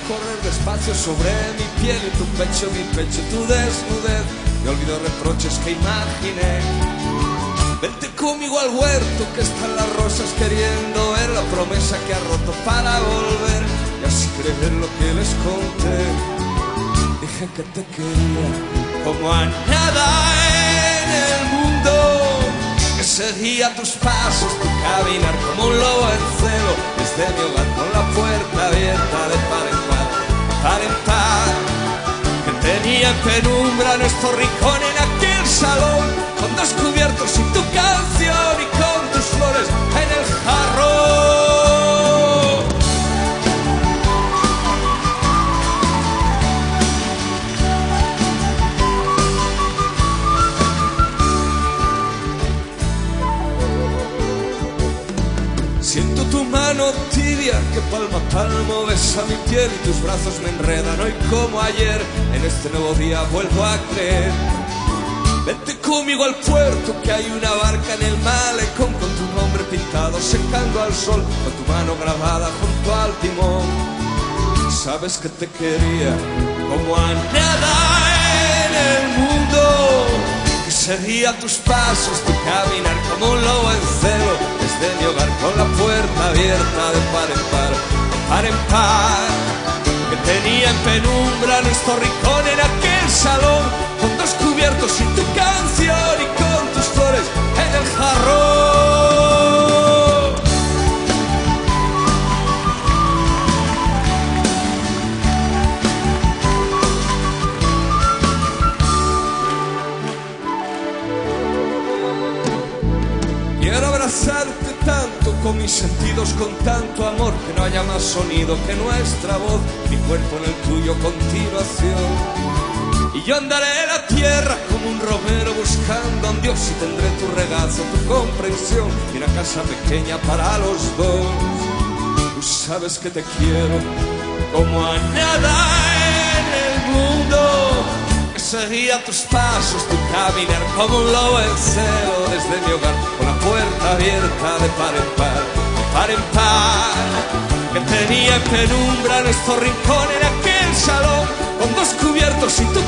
correr despacio sobre mi piel y tu pecho, tu desnudez. Me olvido reproches que imaginé. Vente conmigo al huerto que están las rosas queriendo ver la promesa que ha roto para volver y así creer lo que les conté. Dije que te quería como a nada en el mundo, que seguía tus pasos, tu caminar como un lobo en celo, desde mi hogar con la puerta abierta de par en par, que tenía en penumbra nuestro rincón en aquel salón, con dos cubiertos y tu canción y con tus flores en el jarrón. Siento tu mano tibia que palmo a palmo besa mi piel y tus brazos me enredan hoy como ayer. En este nuevo día vuelvo a creer. Vente conmigo al puerto que hay una barca en el malecón con tu nombre pintado secando al sol, con tu mano grabada junto al timón. Sabes que te quería como a nada en el mundo, que seguía tus pasos, tu caminar como un lobo en celo, desde mi hogar con la puerta abierta de par en par, que tenía en penumbra nuestro rincón en aquel salón, con dos cubiertos y tu canción y con tus flores en el jarrón. Quiero abrazarte tanto con mis sentidos, con tanto amor, que no haya más sonido que nuestra voz, mi cuerpo en el tuyo continuación. Y yo andaré la tierra como un romero buscando a un Dios y tendré tu regazo, tu comprensión y una casa pequeña para los dos. Tú sabes que te quiero como a nada en el mundo, que seguía tus pasos, tu caminar como un lobo en celo, desde mi hogar con la puerta abierta de par en par, que tenía en penumbra nuestro rincón en aquel salón, con dos cubiertos y tu